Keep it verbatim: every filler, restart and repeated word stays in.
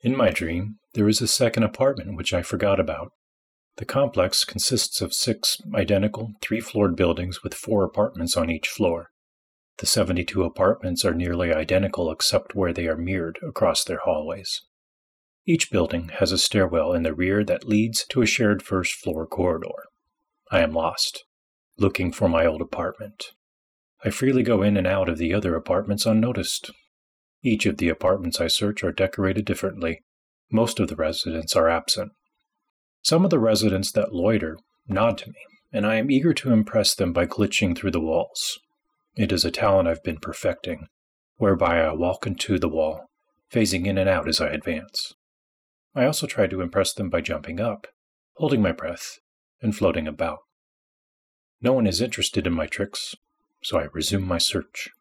In my dream, there is a second apartment which I forgot about. The complex consists of six identical, three-floored buildings with four apartments on each floor. The seventy-two apartments are nearly identical except where they are mirrored across their hallways. Each building has a stairwell in the rear that leads to a shared first-floor corridor. I am lost, looking for my old apartment. I freely go in and out of the other apartments unnoticed. Each of the apartments I search are decorated differently. Most of the residents are absent. Some of the residents that loiter nod to me, and I am eager to impress them by glitching through the walls. It is a talent I've been perfecting, whereby I walk into the wall, phasing in and out as I advance. I also try to impress them by jumping up, holding my breath, and floating about. No one is interested in my tricks, so I resume my search.